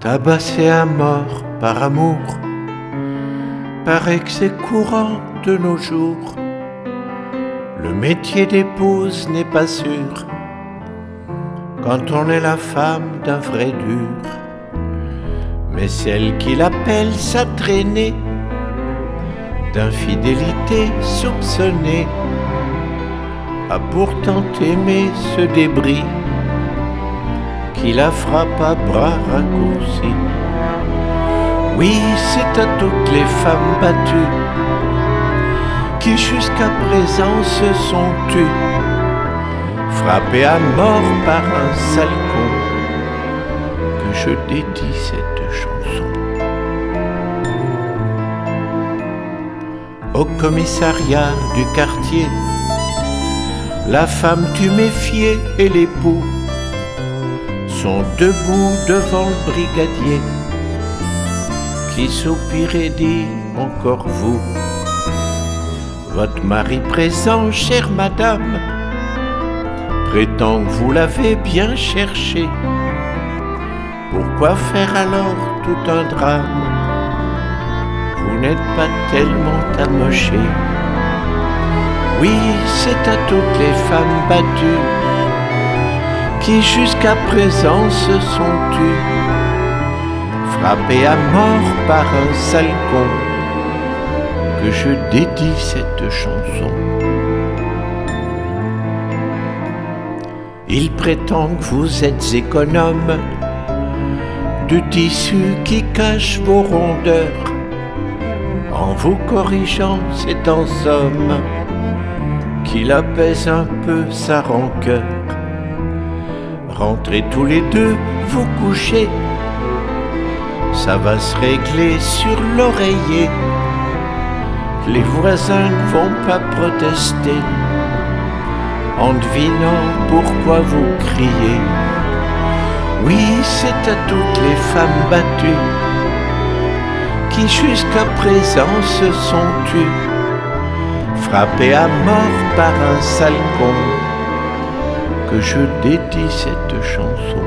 Tabassé à mort par amour, paraît que c'est courant de nos jours. Le métier d'épouse n'est pas sûr quand on est la femme d'un vrai dur. Mais celle qui l'appelle sa traînée d'infidélité soupçonnée a pourtant aimé ce débris qui la frappe à bras raccourcis. Oui, c'est à toutes les femmes battues qui jusqu'à présent se sont tues, frappées à mort par un sale con, que je dédie cette chanson. Au commissariat du quartier, la femme du méfier et l'époux sont debout devant le brigadier qui soupire et dit « Encore vous, votre mari présent, chère madame, prétend que vous l'avez bien cherché. Pourquoi faire alors tout un drame? Vous n'êtes pas tellement amoché. » Oui, c'est à toutes les femmes battues qui jusqu'à présent se sont tues, frappées à mort par un sale con, que je dédie cette chanson. Il prétend que vous êtes économe du tissu qui cache vos rondeurs. En vous corrigeant, c'est en somme qu'il apaise un peu sa rancœur. Rentrez tous les deux vous coucher, ça va se régler sur l'oreiller. Les voisins ne vont pas protester en devinant pourquoi vous criez. Oui, c'est à toutes les femmes battues qui jusqu'à présent se sont tues, frappées à mort par un sale con, que je dédie cette chanson.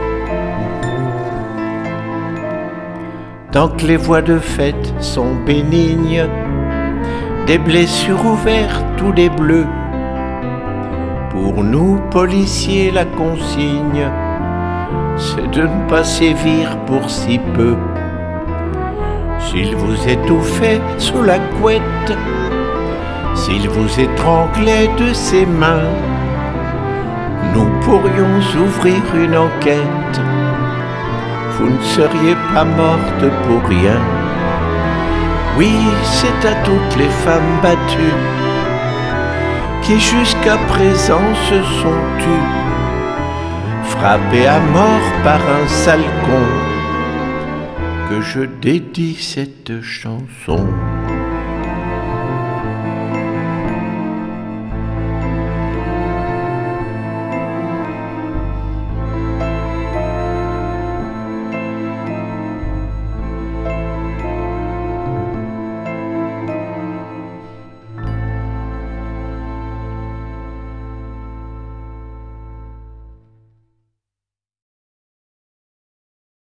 Tant que les voies de fait sont bénignes, des blessures ouvertes ou des bleus, pour nous policiers la consigne, c'est de ne pas sévir pour si peu. S'il vous étouffait sous la couette, s'il vous étranglait de ses mains, nous pourrions ouvrir une enquête. Vous ne seriez pas morte pour rien. Oui, c'est à toutes les femmes battues qui jusqu'à présent se sont tues, frappées à mort par un sale con, que je dédie cette chanson.